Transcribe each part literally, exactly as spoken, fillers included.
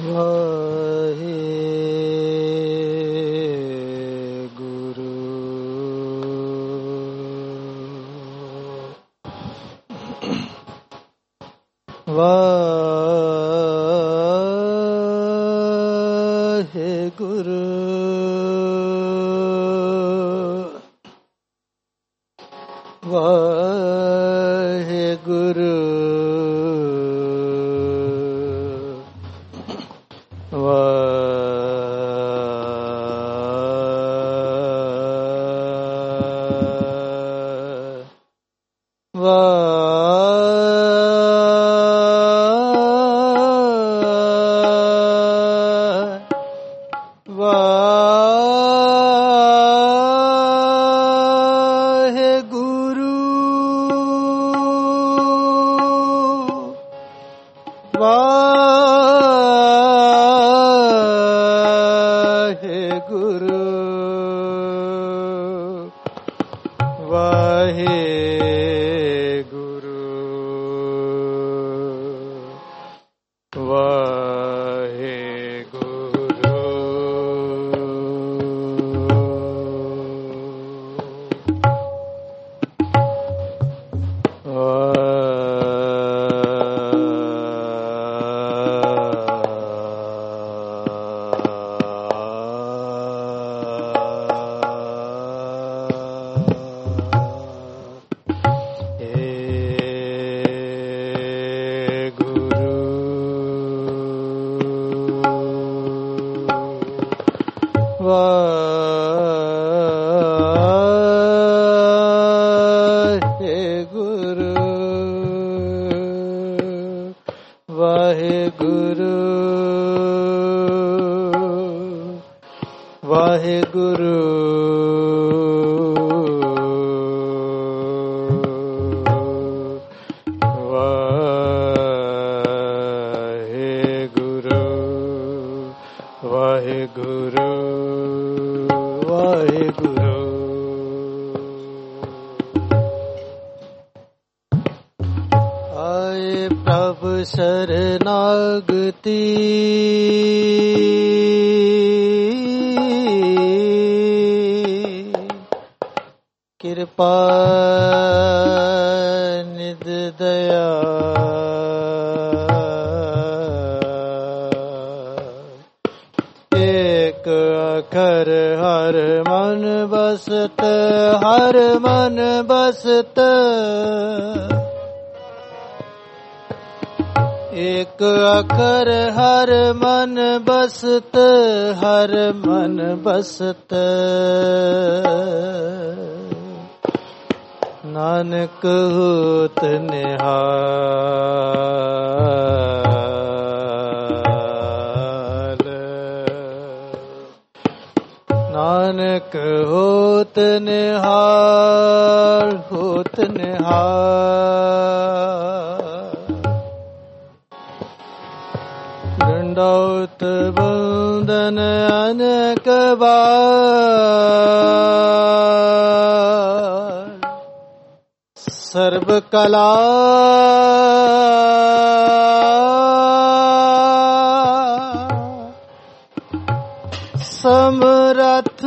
ਬਸਤ ਨਾਨਕ ਹੋਤ ਨਿਹਾਲ ਨਾਨਕ ਹੋਤ ਨਿਹਾਲ ਹੋਤ ਨਿਹਾਲ ਦੰਡੌਤ ਬੰਦਨ ਅਨੇਕ ਬਾਰ ਸਰਬ ਕਲਾ ਸਮਰਥ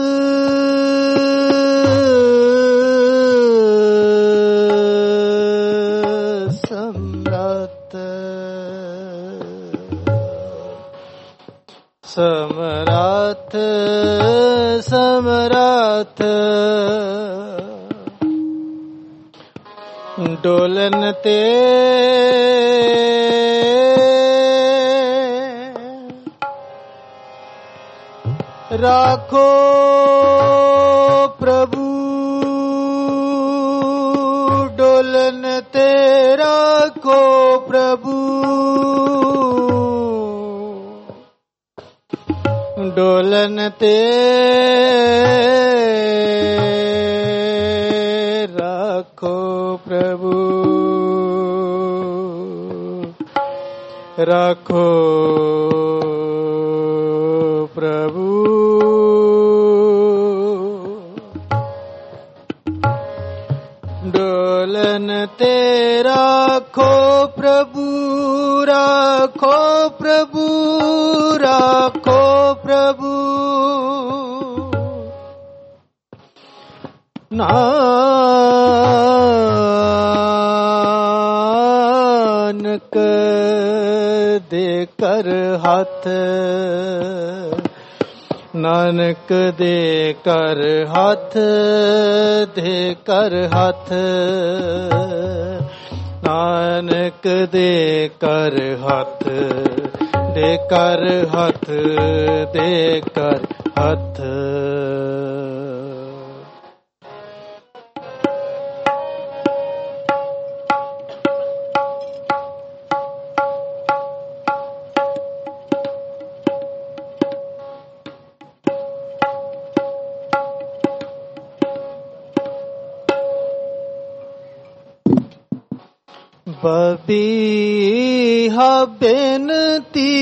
ਸਮਰਥ ਸਮਰਥ ਸਮਰਥ ਡੋਲਨ ਤੇ ਰਾਖੋ ਪ੍ਰਭੂ ਡੋਲਨ ਤੇ ਰਾਖੋ ਪ੍ਰਭੂ ਡੋਲਨ ਤੇ ਰਾਖੋ ਪ੍ਰਭੂ ਰਾਖੋ ਪ੍ਰਭੂ ਡੋਲਨ ਤੇ ਰਾਖੋ ਪ੍ਰਭੂ, ਰਾਖੋ ਪ੍ਰਭੂ, ਰਾਖੋ ਪ੍ਰਭੂ। ਨਾਨਕ ਦੇ ਕਰ ਹੱਥ, ਨਾਨਕ ਦੇ ਕਰ ਹੱਥ, ਦੇ ਕਰ ਹੱਥ, ਨਾਨਕ ਦੇ ਕਰ ਹੱਥ, ਦੇ ਕਰ ਹੱਥ, ਦੇ ਕਰ ਹੱਥ। ਬਬੀਹਾ ਬੇਨਤੀ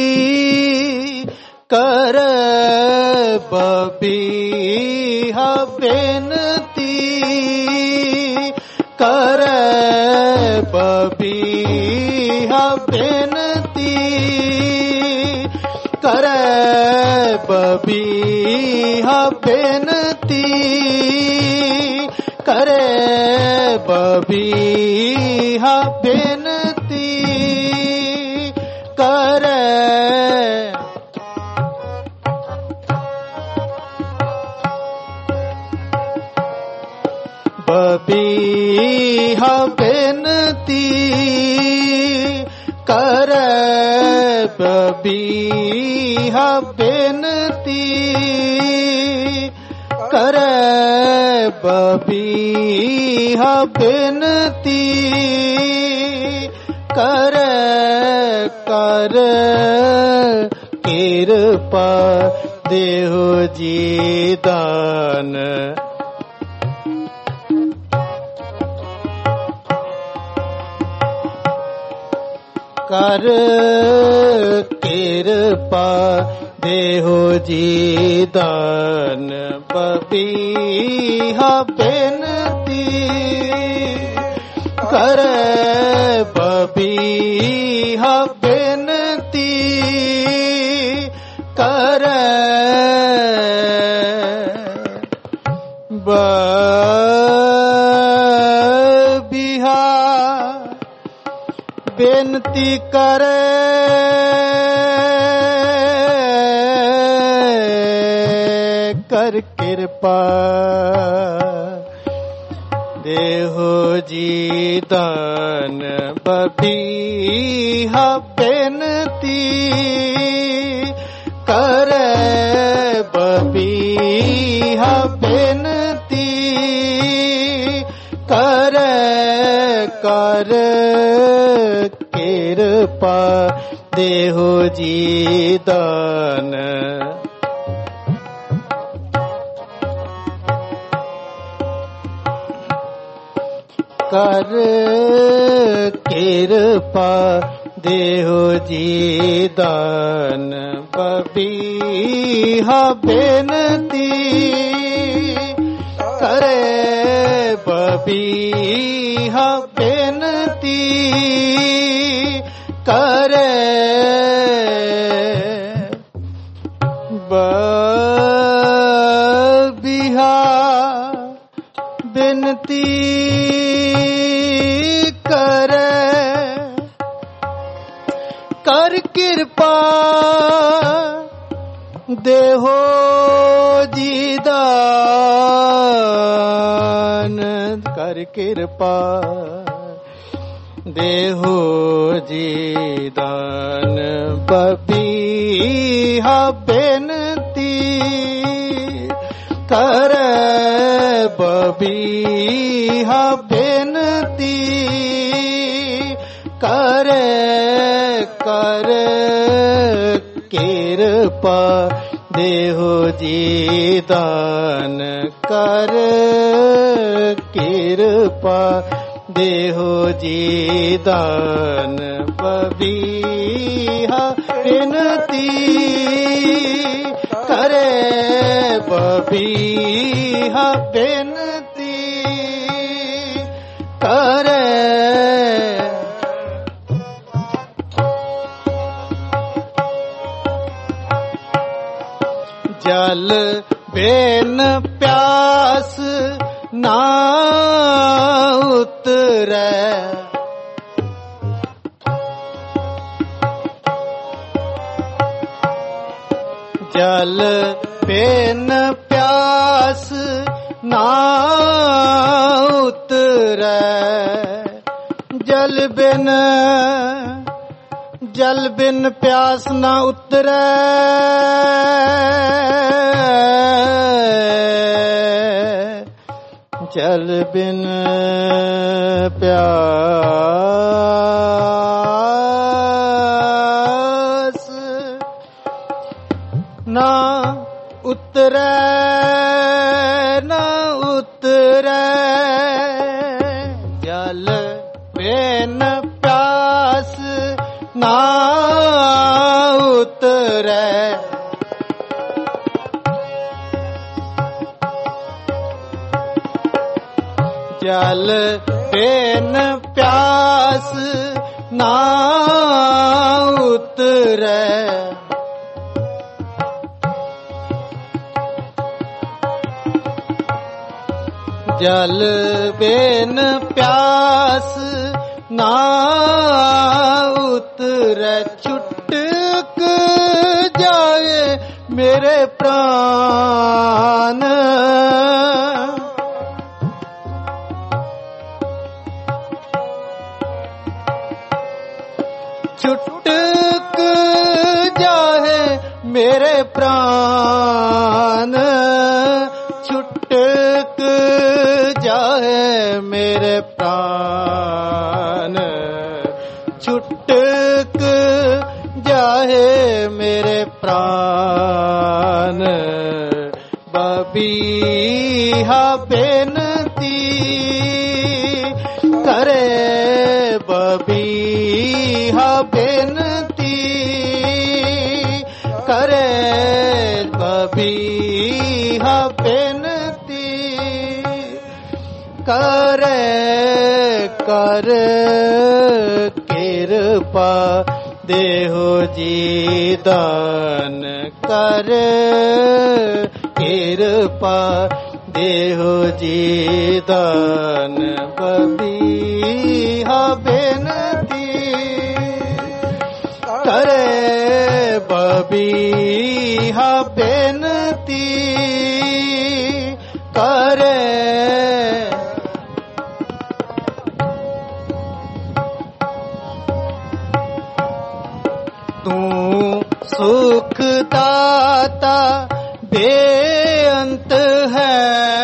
ਕਰ, ਬਬੀਹਾ ਬੇਨਤੀ ਕਰ, ਬਬੀਹਾ ਬੇਨਤੀ ਕਰ, ਬਬੀਹਾ ਬੇਨਤੀ ਕਰੇ, ਬਬੀਹਾ ਬੇਨਤੀ ਕਰੇ। ਬਬੀਹਾ ਬੇਨਤੀ ਕਰੇ, ਬਬੀਹਾ ਬੇਨਤੀ ਕਰੇ, ਬਬੀਹਾ ਬੇਨਤੀ ਕਰੇ। ਕਰ ਕਿਰਪਾ ਦੇਹੋ ਜੀ ਦਾਨ, ਕਰ ਕਿਰਪਾ ਦੇਹੋ ਜੀ ਦਾਨ। ਬਬੀਹਾ ਬੇਨਤੀ ਕਰ, ਬਬੀਹਾ ਬੇਨਤੀ ਕਰ, ਬਬੀਹਾ ਬੇਨਤੀ ਕਰੇ। ਕਰ ਕਿਰਪਾ ਦੇਹੋ ਜੀ ਦਾਨ। ਬਬੀਹਾ ਬੇਨਤੀ ਕਰੇ, ਬਬੀਹਾ ਬੇਨਤੀ ਕਰੇ। ਕਰ ਕਿਰਪਾ ਦੇਹੋ ਜੀ ਦਾਨ। ਕਰ ਕਿਰਪਾ ਦੇਹੋ ਜੀ ਦਾਨ। ਬਬੀਹਾ ਬੇਨਤੀ ਕਰੇ, ਬਬੀਹਾ ਬੇਨਤੀ ਕਰੇ। ਬਬੀਹਾ ਬੇਨਤੀ ਕਰੇ। ਕਰ ਕਿਰਪਾ ਦੇਹੋ ਜੀ ਦਾਨ। ਕਰ ਕਿਰਪਾ ਦੇਹੋ ਜੀ ਦਾਨ। ਬਬੀਹਾ ਬੇਨਤੀ ਕਰੇ, ਬਬੀਹਾ ਬੇਨਤੀ ਕਰੇ। ਕਰ ਕਿਰਪਾ ਦੇਹੋ ਜੀ ਦਾਨ। ਕਰ ਕਿਰਪਾ ਦੇਹੋ ਜੀ ਦਾਨ। ਬਬੀਹਾ ਬੇਨਤੀ ਕਰੇ, ਬਬੀਹਾ ਬੇਨਤੀ करे जल बिन प्यास ना उतरे जल बिन प्यास ना उतरे जल बिन जल बिन प्यास ना उतरे जल बिन प्यास ना उतरे ना उतरे जल बिन प्यास ना उतरे जल बिन प्यास ना उतरे जल बिन प्यास ना उतरे छुटक जाए मेरे प्राण छुटक जाए मेरे प्राण छुटक जाए मेरे प्राण छुटक जाए मेरे प्राण बबीहा बेनती करे बबीहा बेनती करे बबीहा बेनती करे कर कृपा देहो जी दान कर कृपा देहो जी दान बबीहा बेनती करे बबीहा बेनती करे तू सुख दाता बेअंत है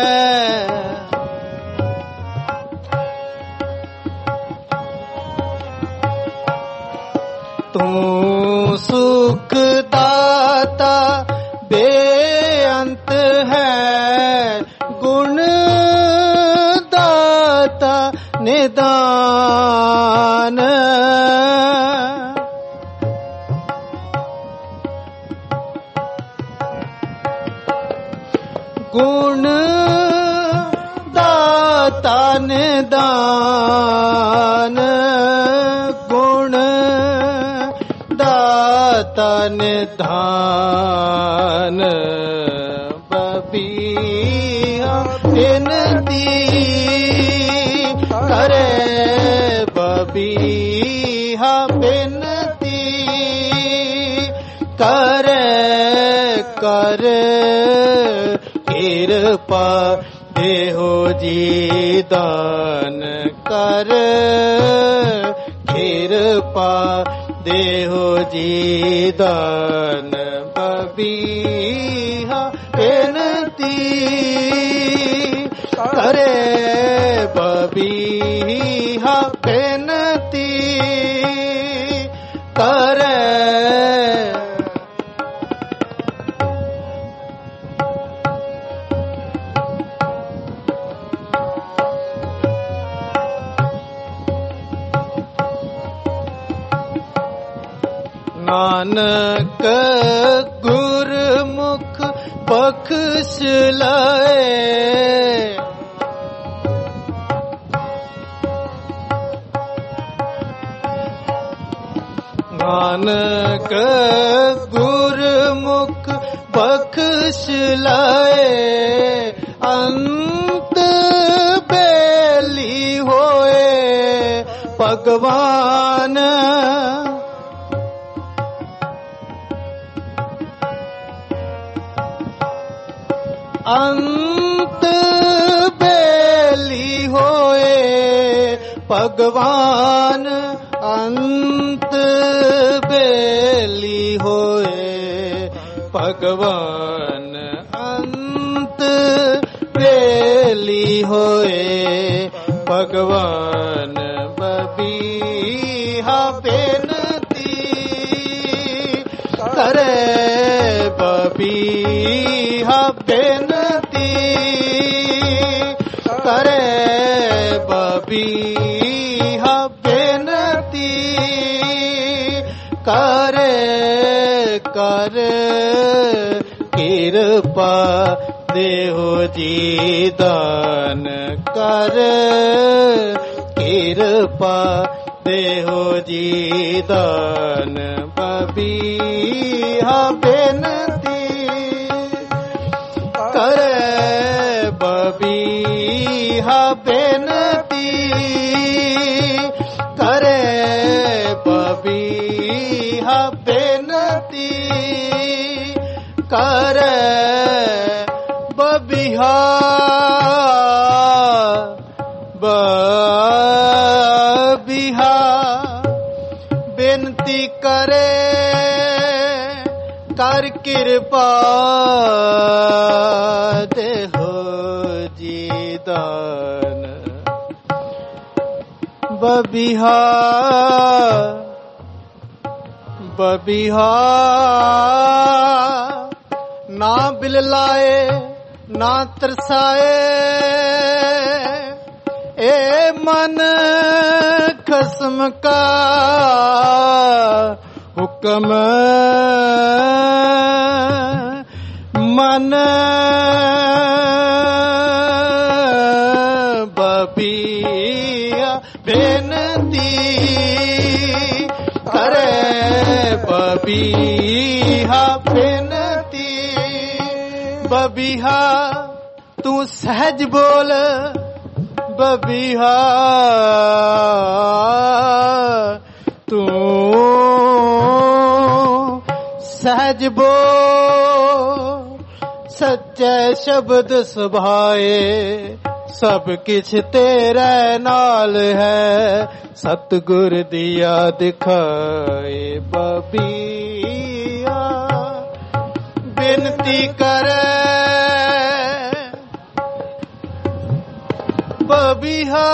तू सुख दाता बेअंत है गुण दाता निदान गुण दाता निदान गुण दाता निधान बबीहा बेनती करे बबीहा बेनती करे करे कृपा देहो जी दान कर कृपा देहो जी दान बबीहा बेनती करे बबीहा बेनती करे नानक गुरमुख बख्श लाए ਨਾਨਕ ਗੁਰਮੁਖ ਬਖਸ਼ ਲਾਏ, ਅੰਤ ਬੇਲੀ ਹੋਏ ਭਗਵਾਨ। ਅੰਤ ਬੇਲੀ ਹੋਏ ਭਗਵਾਨ, ਅੰਤ ਬੇਲੀ ਹੋਏ ਭਗਵਾਨ, ਅੰਤ ਬੇਲੀ ਹੋਏ ਭਗਵਾਨ। ਬਬੀਹਾ ਬੇਨਤੀ ਕਰੇ, ਬਬੀਹਾ ਬੇਨਤੀ ਕਰੇ, ਬਬੀਹਾ ਬੇਨਤੀ ਕਰੇ, ਕਰ ਕਿਰਪਾ ਦੇਹੋ ਜੀ ਦਾਨ, ਕਰ ਕਿਰਪਾ ਦੇਹੋ ਜੀ ਦਾਨ। ਬਬੀਹਾ ਬੇਨਤੀ ਕਰੇ, ਬਬੀਹਾ ਬੇਨਤੀ ਕਰੇ, ਬਬੀਹਾ ਬੇਨਤੀ ਕਰੇ, ਬਬੀਹਾ ਬਬੀਹਾ ਬੇਨਤੀ ਕਰੇ, ਕਰ ਕਿਰਪਾ ਦੇਹੋ ਜੀ ਦਾਨ। ਬਬੀਹਾ ਬਬੀਹਾ ਨਾ ਬਿਲ ਲਾਏ ਨਾ ਤਰਸਾਏ, ਏ ਮਨ ਖਸਮ ਕਾ ਹੁਕਮ, ਮਨ ਬਬੀਹਾ ਬੇਨਤੀ ਕਰੇ, ਬਬੀਹਾ ਬੇਨਤੀ। ਬਬੀਹਾ ਤੂੰ ਸਹਿਜ ਬੋਲ, ਬਬੀਹਾ ਤੂੰ ਸਹਿਜ ਬੋਲ, ਸੱਚੇ ਸ਼ਬਦ ਸੁਭਾਏ, ਸਭ ਕਿਛ ਤੇਰੇ ਨਾਲ ਹੈ, ਸਤਿਗੁਰ ਦੀਆ ਦਿਖਾਏ। ਬਬੀਹਾ ਬੇਨਤੀ ਕਰੇ, ਬਬੀਹਾ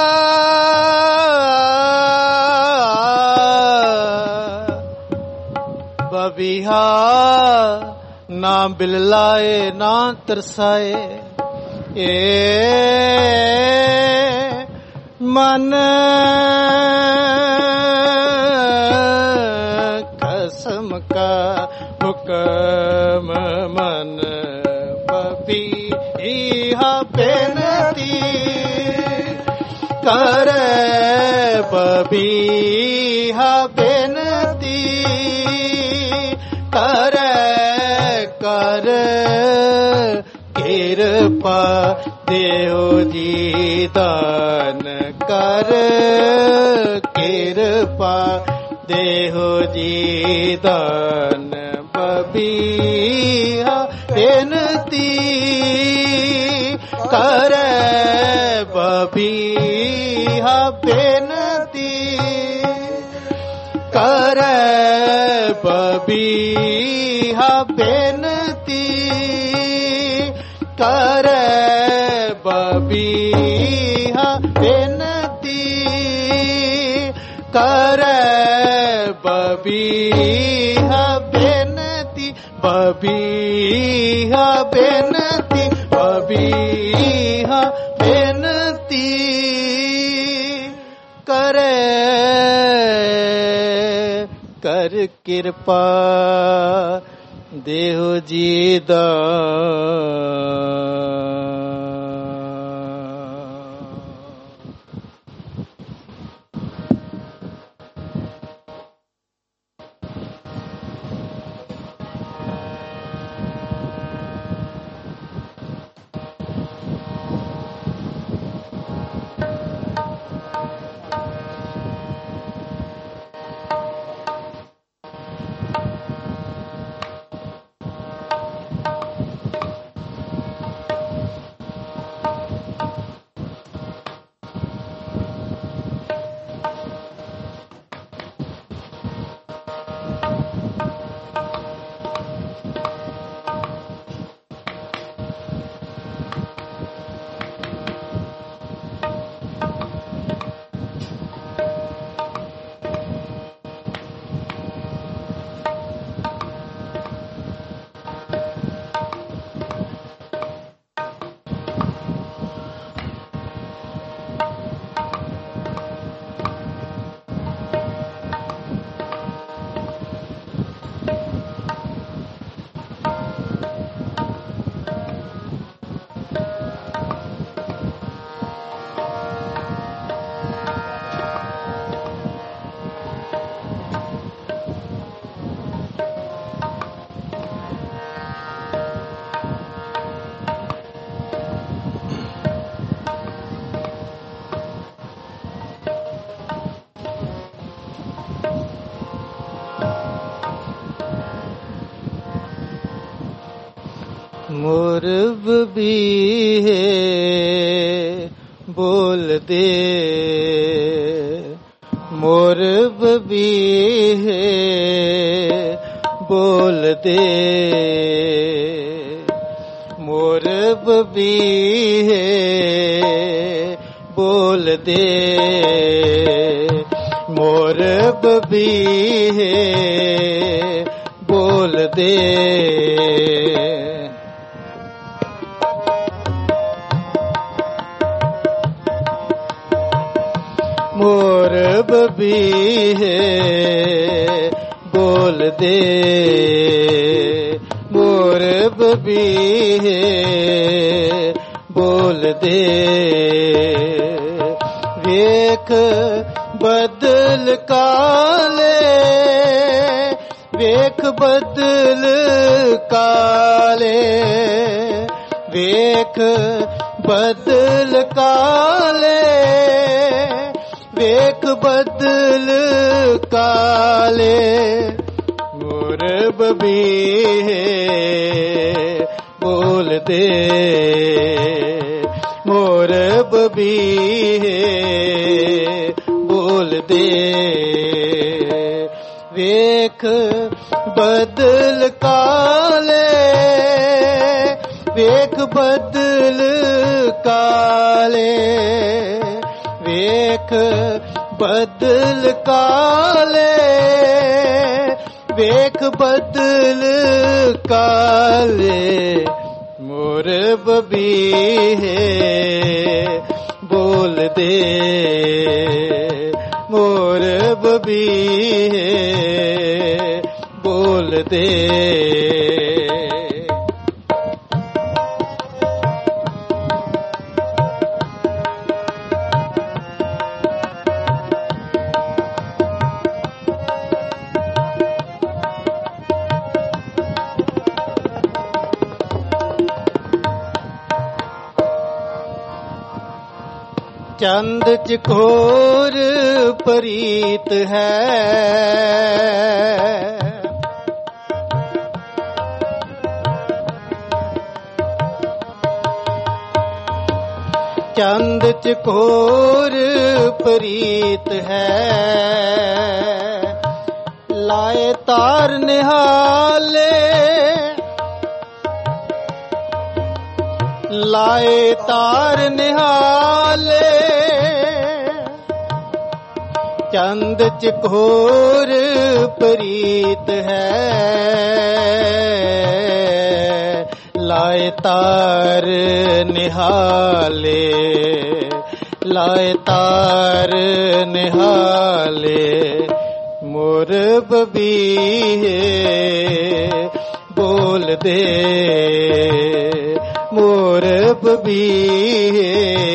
ਬਬੀਹਾ ਨਾ ਬਿਲ ਲਾਏ ਨਾ ਤਰਸਾਏ, ਏ ਮਨ ਕਸਮ ਕਾ ਹੁਕਮ, ਮਨ ਬਬੀਹਾ ਬੇਨਤੀ ਕਰੇ, ਬਬੀਹਾ ਬੇਨਤੀ ਕਰੇ, ਕਰ ਕਿਰਪਾ ਦੇਹੋ ਜੀ ਦਾਨ, ਕਰ ਕਿਰਪਾ ਦੇਹੋ ਜੀ ਦਾਨ। ਬਬੀਹਾ ਬੇਨਤੀ ਕਰੇ, ਬਬੀਹਾ ਬੇਨਤੀ ਕਰੇ, ਬਬੀਹਾ ਬੇਨਤੀ ਕਰੇ, ਬਬੀਹਾ ਬੇਨਤੀ ਕਰੇ, ਬਬੀਹਾ ਬੇਨਤੀ, ਬਬੀਹਾ ਬੇਨਤੀ, ਬਬੀਹਾ ਬੇਨਤੀ ਕਰੇ, ਕਰ ਕਿਰਪਾ ਦੇਹੋ ਜੀ ਦਾ। मोर बबीहे बोल दे, मोर बबीहे बोल दे, मोर बबीहे बोल दे, मोर बबीहे बोल दे। मोर बबीहे बोल दे, मोर बबीहे बोल दे। वेख बदल काले, वेख बदल काले, वेख बदल काले, वेख बदल काले। मोर बबीहे बोल दे, मोर बबीहे बोल दे। वेख बदल काले, वेख बदल काले, वेख बदल काले, वेख बदल काले। मोर बबीहे बोल दे, मोर बबीहे बोल दे। चंद चकोर परीत है, चंद चकोर परीत है। लाए तार निहाले, लाए तार निहाले, चंद चकोर परीत है। लाए तार निहाले, लाए तार निहाले। मोर बबीहे बोल दे, मोर बबीहे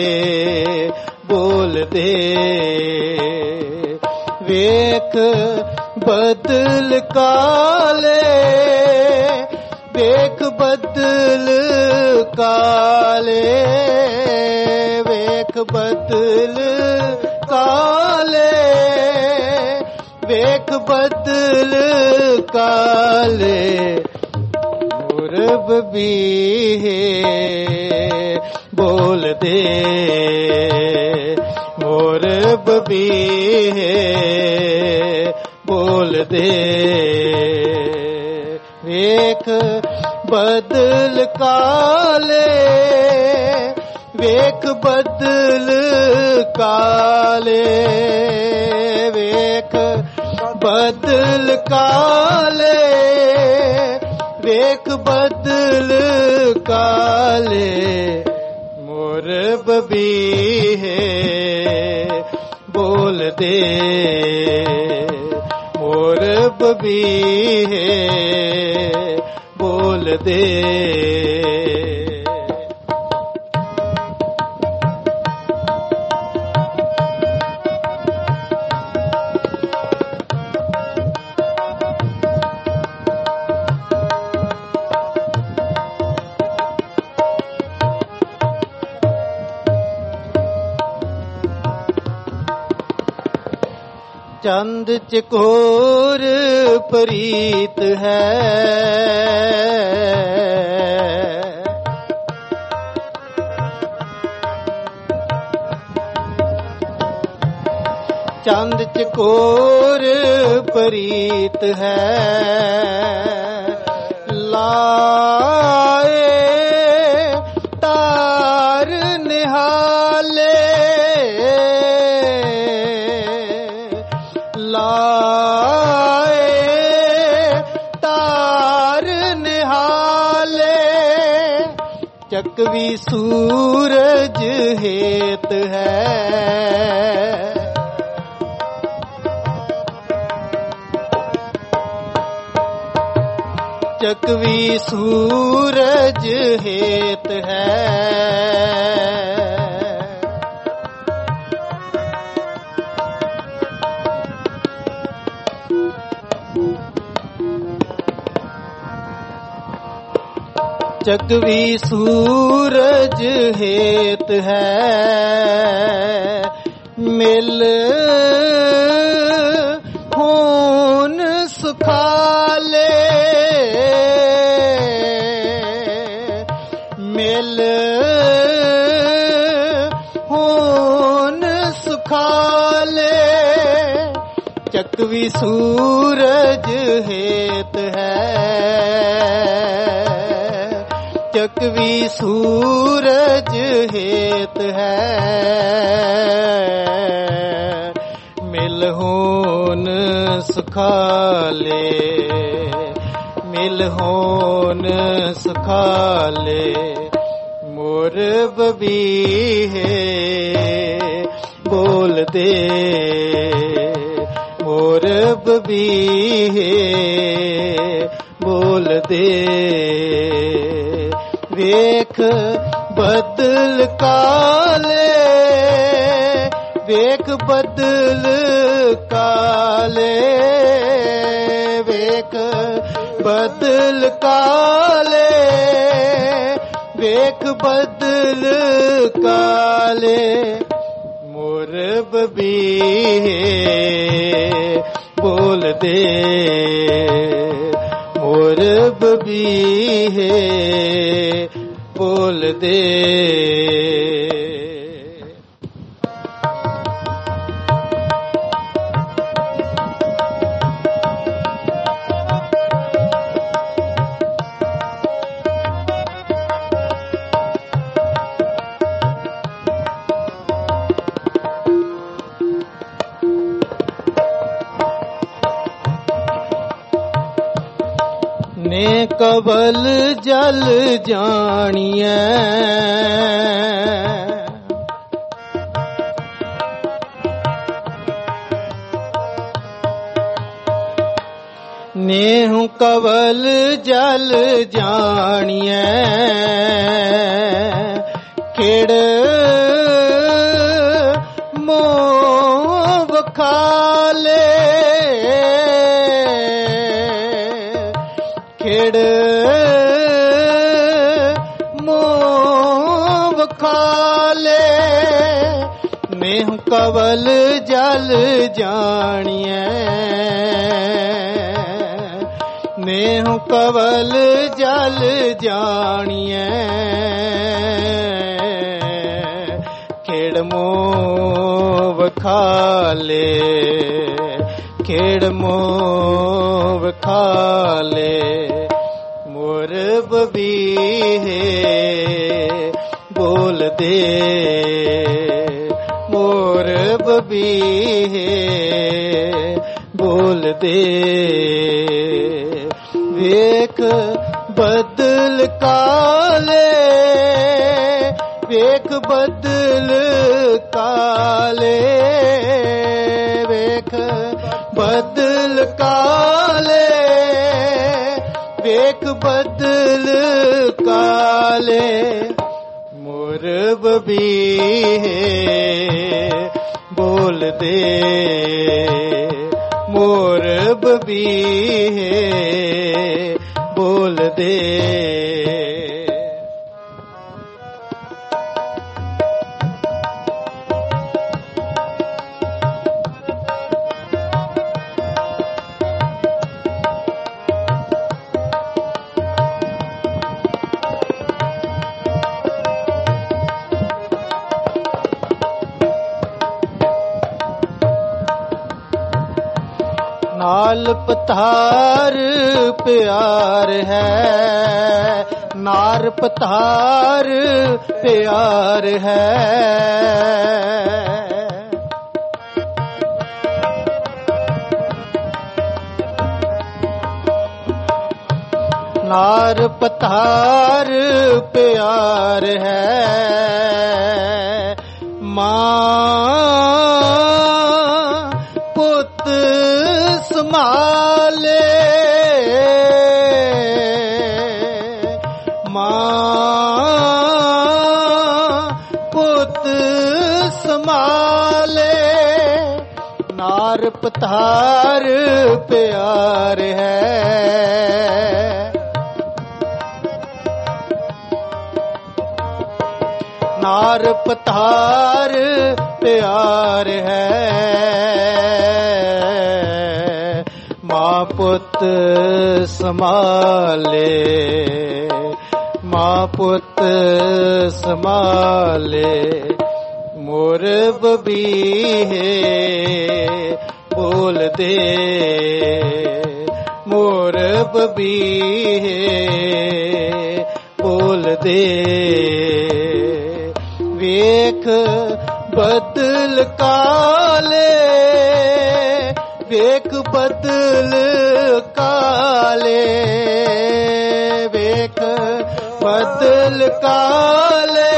बोल दे। वेख बदल काले, वेख बदल काले, वेख बदल काले, वेख बदल काले। मोर बबीहे बोल दे, मोर बबीहे बोल दे। वेख बदल काले, वेख बदल काले, वेख बदल काले, वेख बदल काले। मोर बबीहे बोल दे, मोर बबीहे बोल दे। चंद चकोर परीत है, ਚੰਦ ਚਕੋਰ ਪ੍ਰੀਤ ਹੈ, ਲਾਏ ਤਾਰ ਨਿਹਾਲੇ, ਲਾਏ ਤਾਰ ਨਿਹਾਲੇ, ਚਕਵੀ ਸੂਰਜ ਹੇਤ ਹੈ, ਚਕਵੀ ਸੂਰਜ ਹੇਤ ਹੈ, ਚਕਵੀ ਸੂਰਜ ਹੇਤ ਹੈ, ਮਿਲ ਹੋਨ ਸੁਖਾਲੇ, ਮਿਲ ਹੋਨ ਸੁਖਾਲੇ, ਚਕਵੀ ਸੂਰਜ ਹੇਤ ਹੈ, ਚਕਵੀ ਸੂਰਜ ਹੇਤ ਹੈ, ਮਿਲ ਹੋਨ ਸੁਖਾਲੇ, ਮਿਲ ਹੋਨ ਸੁਖਾਲੇ, ਮੋਰ ਬਬੀਹੇ ਬੋਲਦੇ, ਮੋਰ ਬਬੀਹੇ ਬੋਲਦੇ, ਵੇਖ ਬਦਲ ਕਾਲੇ, ਵੇਖ ਬਦਲ ਕਾਲੇ, ਵੇਖ ਬਦਲ ਕਾਲੇ, ਵੇਖ ਬਦਲ ਕਾਲੇ, ਮੋਰ ਬਬੀਹੇ ਬੋਲਦੇ, ਮੋਰ ਬਬੀਹੇ ਬੋਲਦੇ। ਨੇ ਕਵਲ ਜਲ ਜਾਣੀਐ, ਨੇਹੁ ਕਵਲ ਜਲ ਜਾਣੀਐ, ਖੇੜ ਮੋਹ ਵਖਾਲੇ, ਖੇੜ ਮੋਹ ਵਖਾਲੇ, ਨੇਹੁ ਕਵਲ ਜਲ ਜਾਣੀਐ, ਨੇਹੁ ਕਵਲ ਜਲ ਜਾਣੀਐ, ਖੇੜ ਮੋਹ ਵਖਾਲੇ, ਖੇੜ ਮੋਹ ਵਖਾਲੇ, ਮੋਰ ਬਬੀਹੇ ਬੋਲਦੇ, ਮੋਰ ਬਬੀਹੇ ਬੋਲਦੇ, ਵੇਖ ਬਦਲ ਕਾਲੇ, ਵੇਖ ਬਦਲ ਕਾਲੇ, ਵੇਖ ਬਦਲ ਕਾਲੇ, ਵੇਖ ਬਦਲ ਕਾਲੇ, ਮੋਰ ਬਬੀਹੇ ਬੋਲਦੇ, ਮੋਰ ਬਬੀਹੇ ਬੋਲਦੇ। नाल पथार प्यार है, नार पथार प्यार है। नार पथार प्यार है, मां पुत संभाले, मां पुत संभाले, नार पथार प्यार है। नार पथार प्यार है, मां पुत संभाले, मां पुत संभाले। मोर बबीहे बोल दे, मोर बबीहे बोल दे। वेख बदल काले, वेख बदल काले, वेख बदल काले,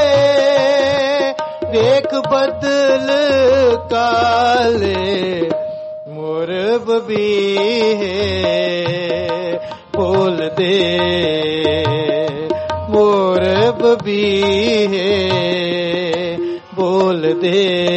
वेख बदल काले। मोर बबीहे बोल दे, मोर बबीहे बोल दे।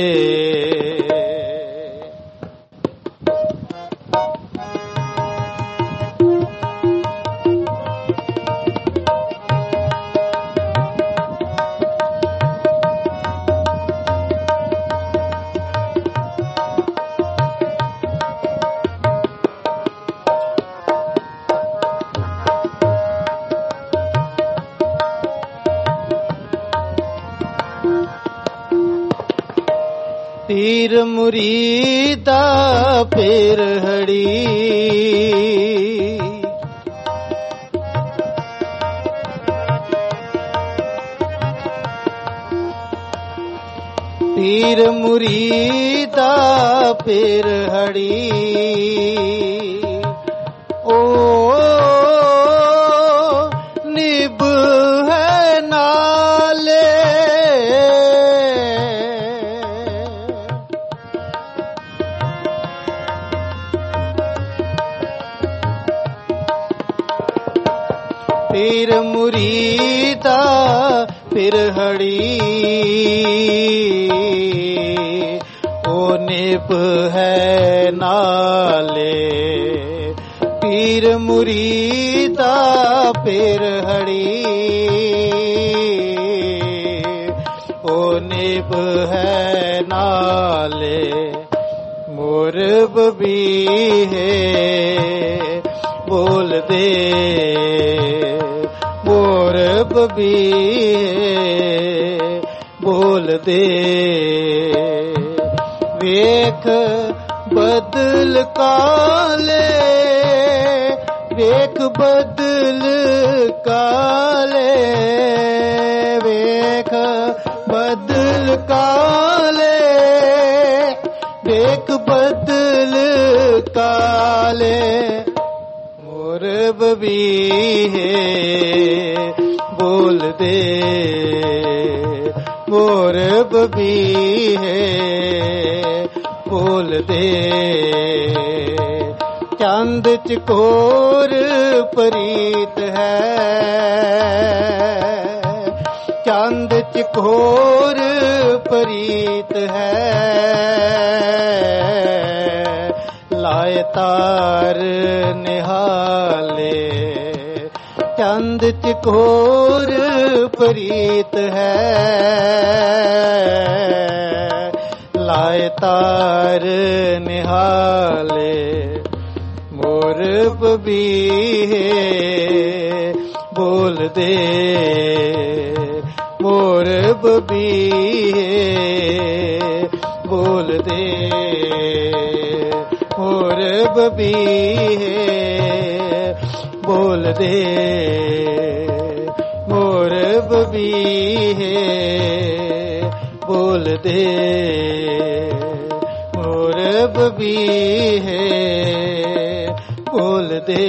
पीर मुरीदा पेर हड़ी, पीर मुरीदा पेर हड़ी। ओ निभ है नाले, पीर मुरीदा फिर हड़ी। ओ निभ है नाले, पीर मुरीदा फिर हड़ी। ओ निभ है नाले, मोर बबीहे बोल दे, मोर बबीहे बोल दे। वेख बदल काले, वेख बदल काले, वेख बदल काले, वेख बदल काले। मोर बबीहे बोल दे, मोर बबीहे बोल दे। चंद चकोर परीत है, चंद चकोर परीत है। लाए तार निहाले, चंद चकोर परीत है। लाए तार निहाले, मोर बबीहे बोल दे, मोर बबीहे बोल दे, मोर बबीहे बोल दे मोर बबीहे बोल दे मोर बबीहे बोल दे।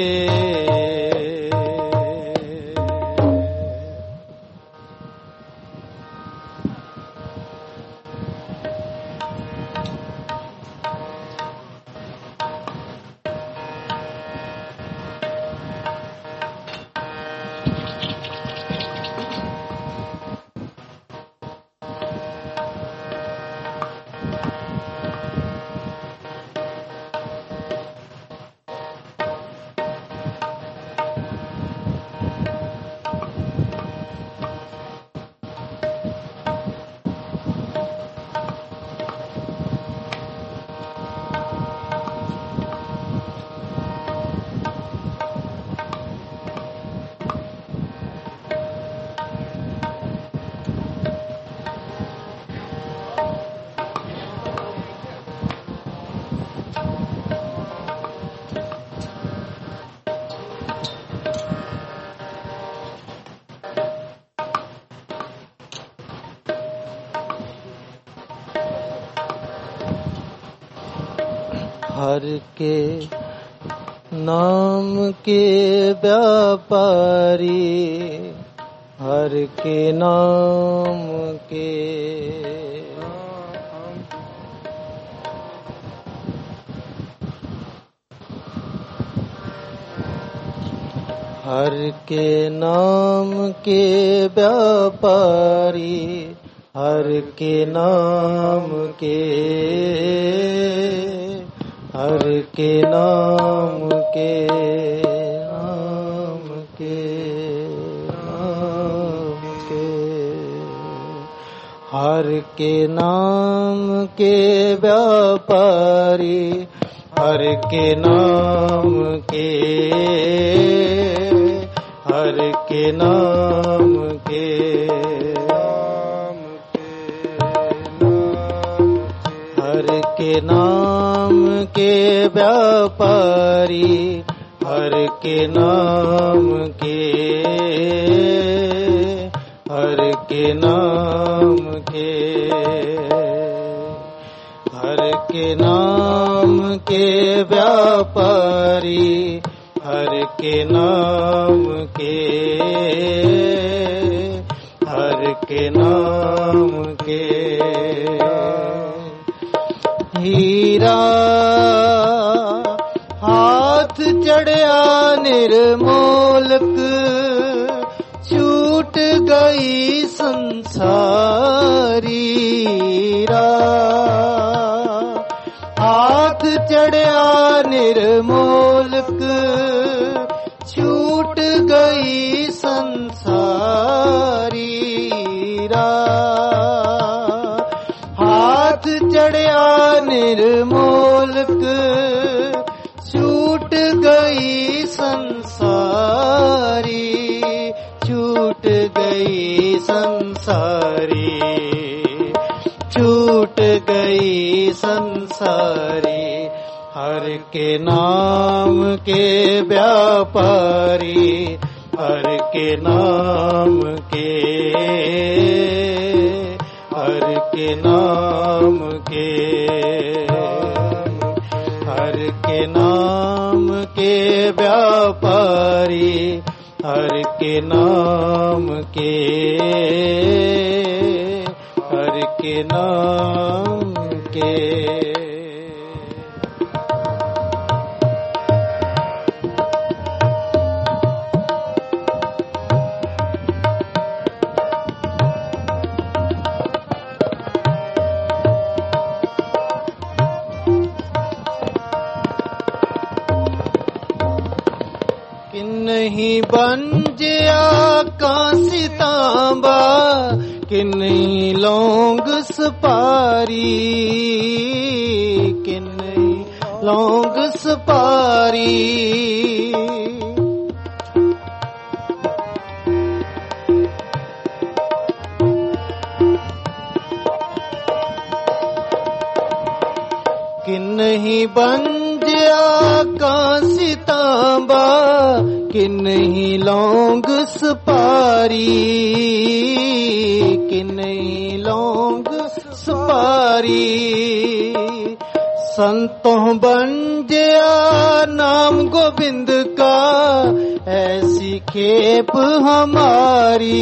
हर के नाम के व्यापारी हर के नाम के हर के नाम के व्यापारी हर के नाम के हर के नाम के नाम के नाम के हर के नाम के व्यापारी हर के नाम के हर के नाम के हर के नाम के व्यापारी हर के नाम के हर के नाम के हर के नाम के व्यापारी हर के नाम के हर के नाम के हीरा हाथ चढ़िया निर्मोलक छूट गई संसारी हाथ चढ़िया निर्मोलक छूट गई संसारी हाथ चढ़िया निर्मोलक छूट गई संसारी छूट गई संसारी छूट गई संसारी हर के नाम के व्यापारी हर के नाम के हर के नाम के हर के नाम के व्यापारी हर के नाम के हर के नाम के नहीं बंजिया कांसी तांबा कि नहीं लौंग सुपारी कि नहीं लौंग सुपारी कि नहीं बंज कांसी तांबा कि नहीं लौंग सुपारी, कि नहीं लौंग सुपारी। संतों बन गया नाम गोविंद का, ऐसी खेप हमारी,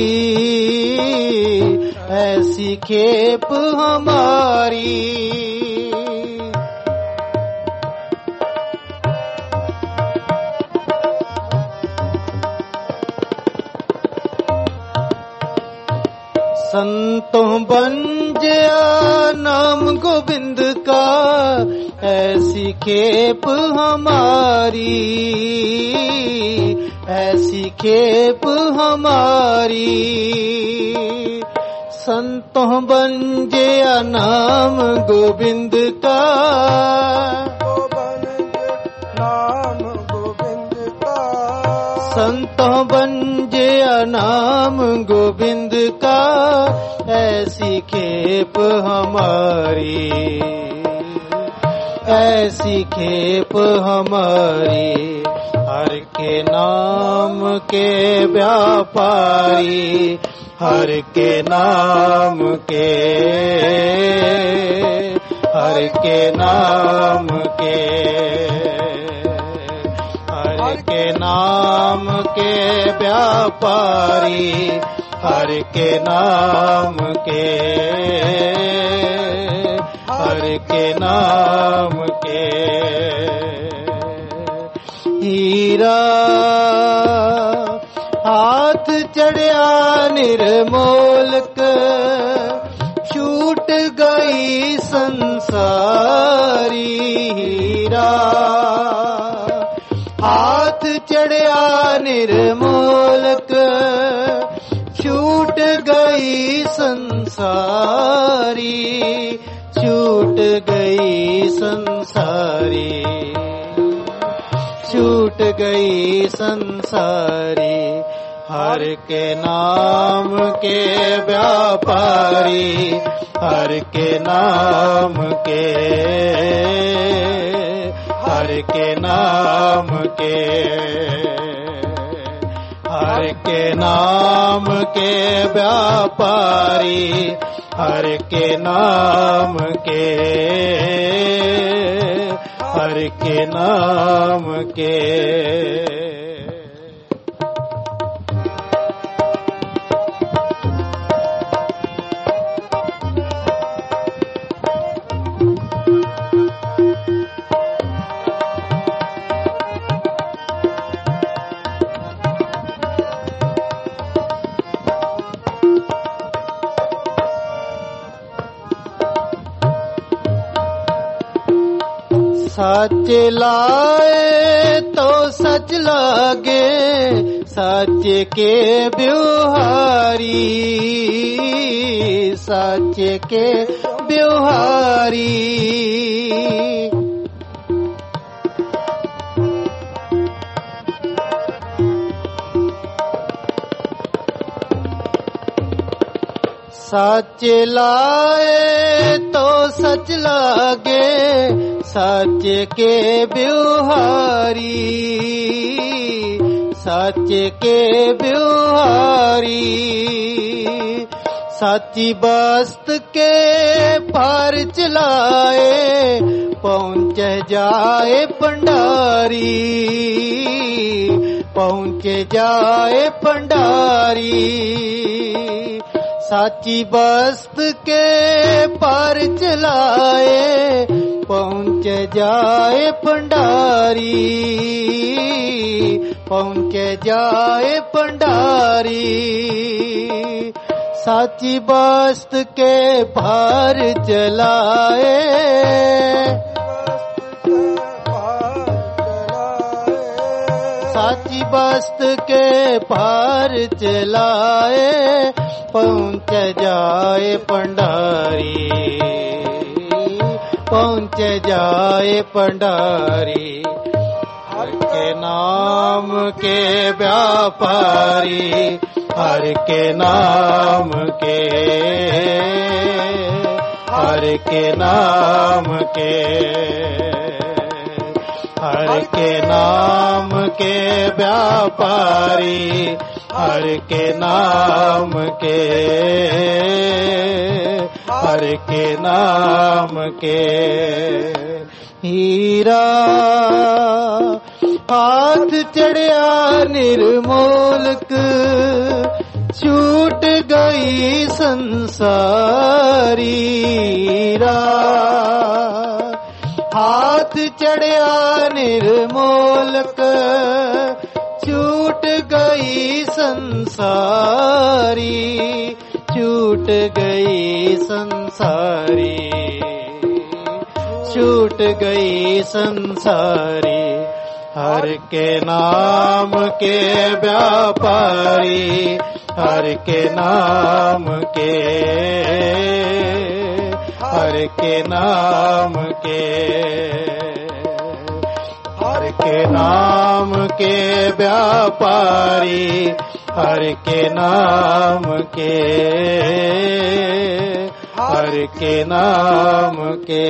ऐसी खेप हमारी। संतों बन गया नाम गोविंद का, ऐसी खेप हमारी, ऐसी खेप हमारी। संतों बन गया नाम गोविंद का, नाम गोविंद का। संतों बन गया नाम गोविंद का, ऐसी खेप हमारी, ऐसी खेप हमारी। हर के नाम के व्यापारी, हर के नाम के, हर के नाम के, हर के नाम के व्यापारी, हर के नाम के, हर के नाम के। हीरा हाथ चढ़िया निर्मोलक, छूट गई संसारी। हीरा हाथ चढ़िया निर्मोलक, छूट गई संसारी, छूट गई संसारी, छूट गई संसारी। हर के नाम के व्यापारी, हर के नाम के, हर के नाम के, हर के नाम के व्यापारी, हर के नाम के, हर के नाम के। सच लाए तो सच लागे, सच के ब्योहारी, सच के ब्योहारी। सच लाए तो सच लागे, सच के ब्योहारी, सच के ब्योहारी। सच्ची बस्त के पार चलाए, पहुँच जाए पंडारी, पहुँच जाए पंडारी। साची बस्त के पार चलाए, पहुँच जाए पंडारी, पहुँच जाए पंडारी। साची बस्त के पार चलाए, साची बस्त के पार चलाए, पहुँच जाए पंडारी, पहुँच जाए पंडारी। हर के नाम के व्यापारी, हर के नाम के, हर के नाम के, हर के नाम के व्यापारी, हर के नाम के, हर के नाम के। हीरा हाथ चढ़िया निर्मोलक, छूट गई संसारी। हीरा हाथ चढ़िया निर्मोलक, छूट गई संसारी, छूट गई संसारी, छूट गई संसारी। हर के नाम के व्यापारी, हर के नाम के, हर के नाम के, हर के नाम के व्यापारी, हर के नाम के, हर के नाम के।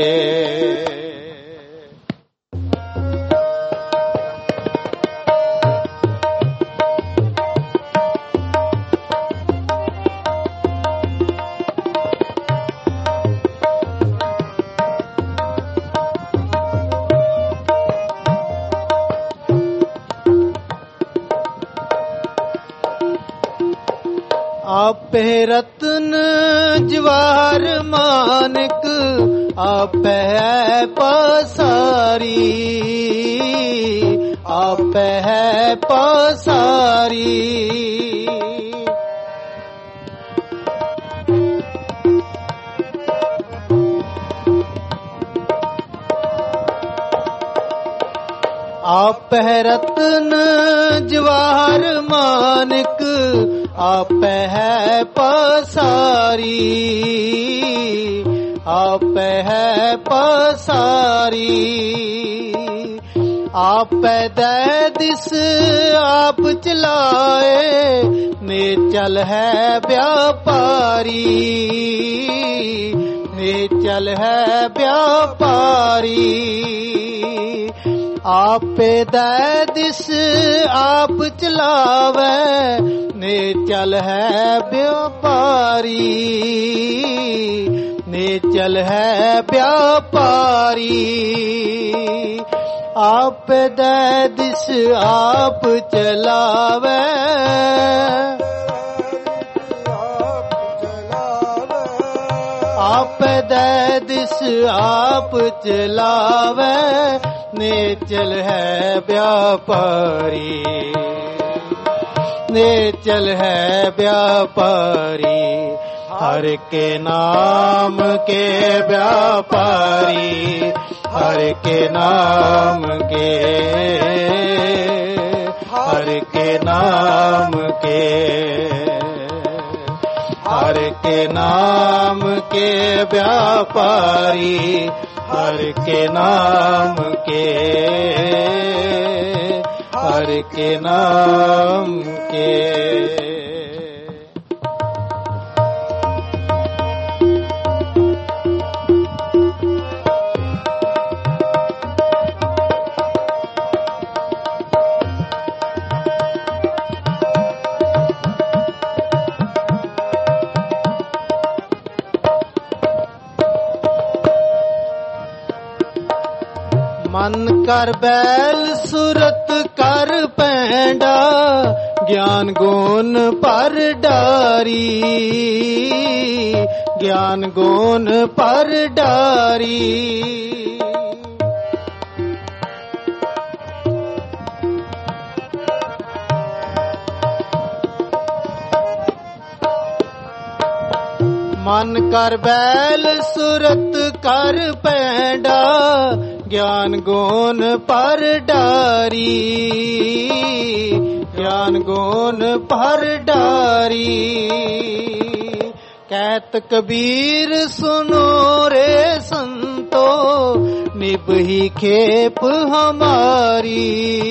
आप है रत्न जवाहर मानक, आप है पसारी, आप है पसारी। आप है रत्न जवाहर मानक, आप है पसारी, आप है पसारी। आप दैदिस आप चलाए, नेचल है व्यापारी, नेचल है व्यापारी। आप दैदिस आप चलावे, नेचल है व्यापारी, नेचल है व्यापारी। आप दैदिस आप चलावे, आप दैदिस आप चलावे, नेचल है व्यापारी, नेचल है व्यापारी। हर के नाम के व्यापारी, हर के नाम के, हर के नाम के, हर के नाम के व्यापारी, हर के नाम के, हर के नाम के। मन कर बैल सुरत कर पैंडा, ज्ञान गुण पर डारी, ज्ञान गुण पर डारी। मन कर बैल सुरत कर पैंडा, ज्ञान गुण पर डारी, ज्ञान गुण पर डारी। कहत कबीर सुनो रे संतो, निभही खेप हमारी,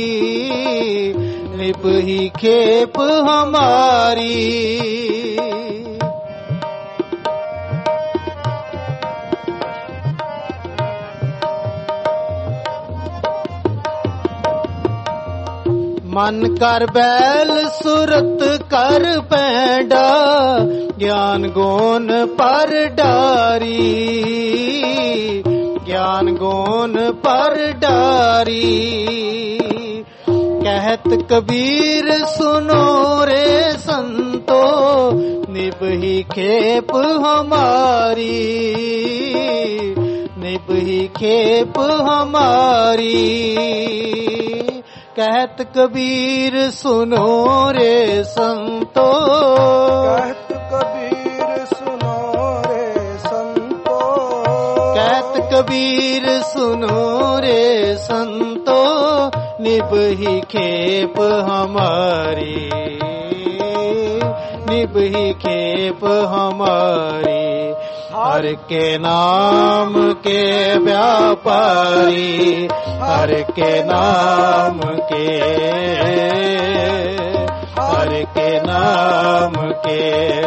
निभही खेप हमारी। मन कर बैल सुरत कर पैंडा ज्ञान गुण पर डारी ज्ञान गुण पर डारी कहत कबीर सुनो रे संतो निभही खेप हमारी निभही खेप हमारी कहत कबीर सुनो रे संतो कहत कबीर सुनो रे संतो कहत कबीर सुनो रे संतो निभही खेप हमारी निभही खेप हमारी हर के नाम के व्यापारी हर के नाम के हर के नाम के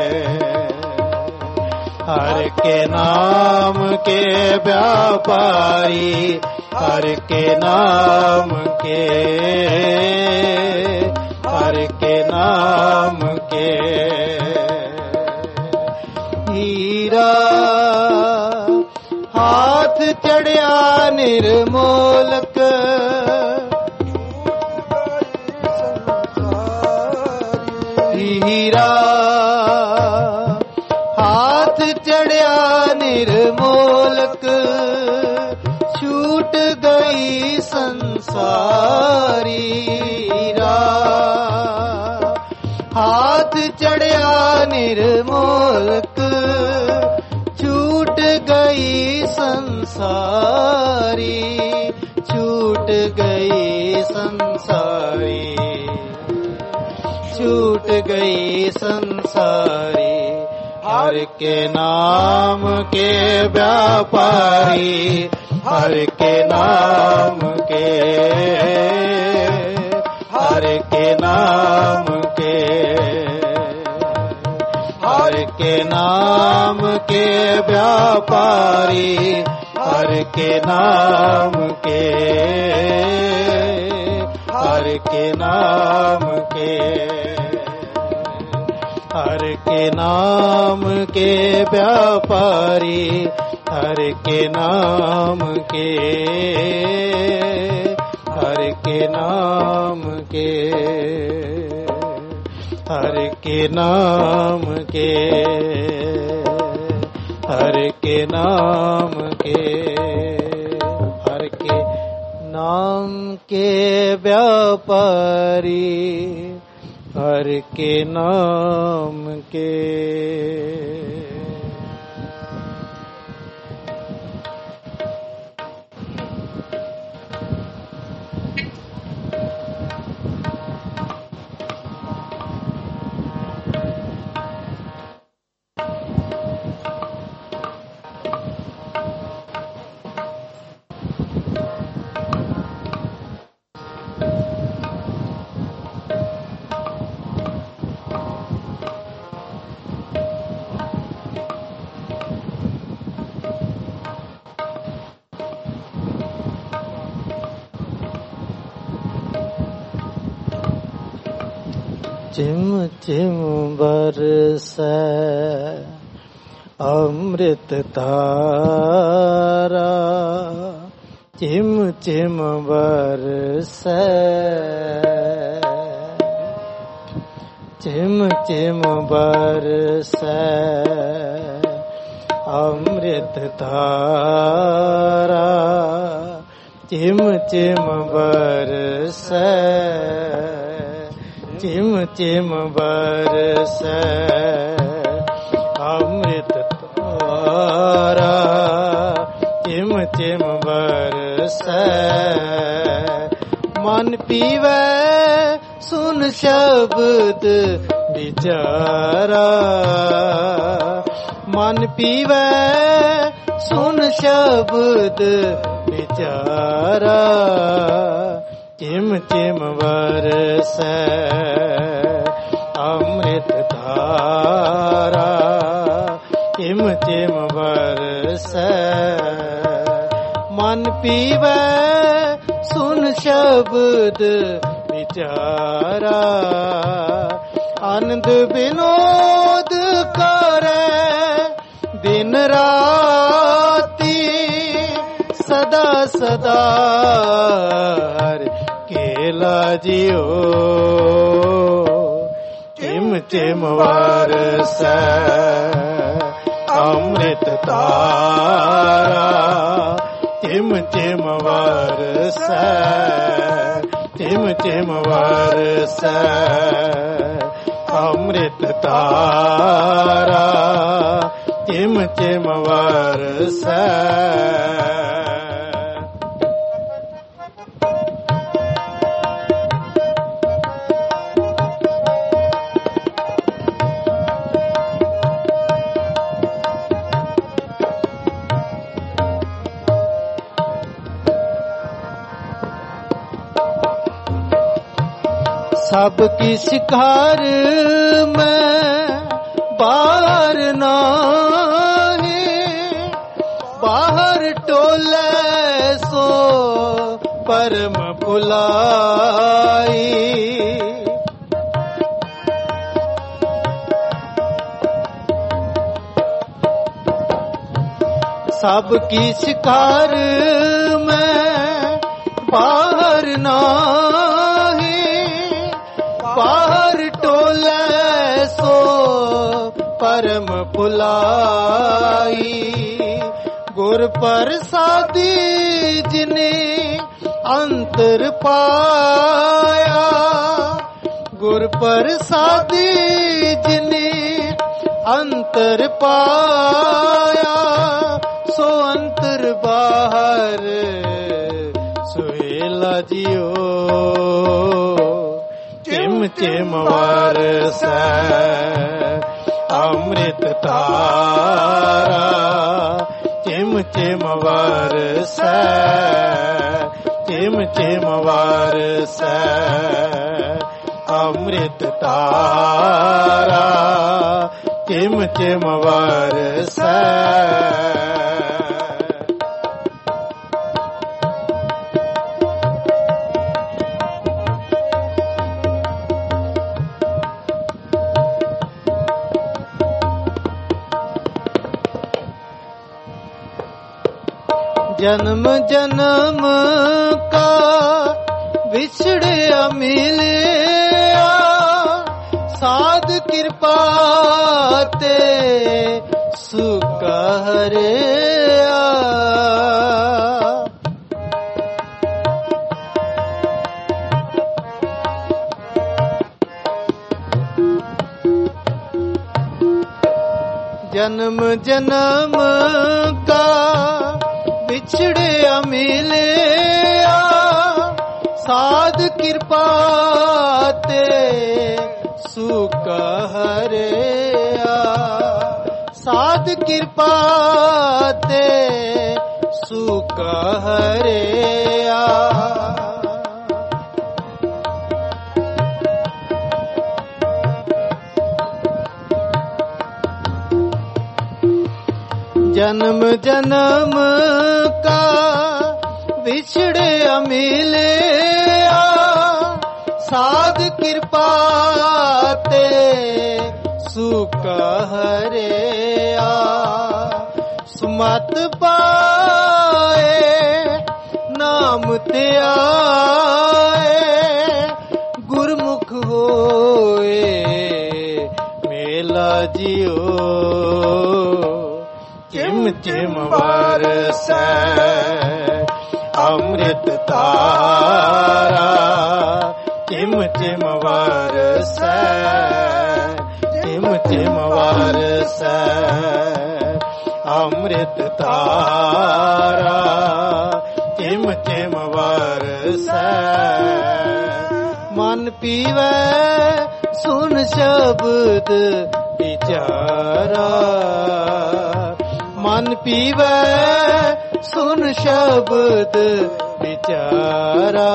हर के नाम के व्यापारी हर के नाम के हर के नाम के हीरा हाथ चढ़िया निर्मोलक हीरा हाथ चढ़िया निर्मोलक छूट गई संसारी हीरा हाथ चढ़िया निर्मोलक छूट गई संसारी छूट गई संसारी छूट गई संसारी हर के नाम के व्यापारी हर के नाम के हर के नाम के हर के नाम के व्यापारी हर के नाम के हर के नाम के हर के नाम के व्यापारी हर के नाम के हर के नाम के हर के नाम के हर के नाम के हर के नाम के व्यापारी हर के नाम के चिम चिम बरसै अमृत धारा चिम चिम बरसै चिम चिम बरसै अमृत धारा चिम चिम बरसै चिम चिम बरसै अमृत धारा चिम चिम बरसै मन पीवै सुन शब्द विचारा मन पीवै सुन शब्द विचारा चिम चिम बरसै अमृत धारा चिम चिम बरसै मन पीवै सुन शब्द ਵਿਚਾਰਾ। ਆਨੰਦ ਵਿਨੋਦ ਕਰੇ ਦਿਨ ਰਾਤੀ, ਸਦਾ ਸਦਾ ਹਰਿ ਕੇਲਾ ਜਿਉ। ਚਿਮ ਚਿਮ ਵਰਸੈ ਅੰਮ੍ਰਿਤ ਧਾਰਾ, ਚਿਮ ਚਿਮ ਵਰਸੈ, ਚਿਮ ਚਿਮ ਵਰਸੈ ਅੰਮ੍ਰਿਤ ਧਾਰਾ, ਚਿਮ ਚਿਮ ਵਰਸੈ। ਸਭ ਕੀ ਸਿਕਾਰ ਮੈਂ ਬਾਹਰ ਨਾਹੀਂ, ਬਾਹਰ ਟੋਲੇ ਸੋ ਪਰਮ ਭੁਲਾਈ। ਸਭ ਕੀ ਸਿਕਾਰ ਮੈਂ ਬਾਹਰ ਨਾਹੀਂ, ਬਾਹਰ ਟੋਲੇ ਸੋ ਪਰਮ ਭੁਲਾਈ। ਗੁਰ ਪ੍ਰਸਾਦੀ ਜਿਨੇ ਅੰਤਰ ਪਾਇਆ, ਗੁਰ ਪ੍ਰਸਾਦੀ ਜਿਨੇ ਅੰਤਰ ਪਾਇਆ, ਸੋ ਅੰਤਰ ਬਾਹਰ ਸੁਹੇਲਾ ਜਿਉ। ਚਿਮ ਚਿਮ ਵਰਸੈ ਅੰਮ੍ਰਿਤ ਧਾਰਾ, ਚਿਮ ਚਿਮ ਵਰਸੈ, ਚਿਮ ਚਿਮ ਵਰਸੈ ਅੰਮ੍ਰਿਤ ਧਾਰਾ, ਚਿਮ ਚਿਮ ਵਰਸੈ। जन्म जन्म का विछड़िया मिलिया, साध कृपा ते सुख हरिया। जन्म जन्म का बिछड़िया मिलिया, साध कृपा ते सुख हरिया। साध कृपा ते सुख हरिया। जन्म जन्म का विछड़े मिलिया, साध कृपा ते सुख हरिया। सुमत पाए नाम ते आए, गुरमुख होए मेला जियो। चिम चिम बरसै अमृत धारा, चिम चिम बरसै, चिम चिम बरसै अमृत धारा, चिम चिम बरसै। मन पीवै सुन शब्द विचारा, मन पीवै सुन शब्द विचारा।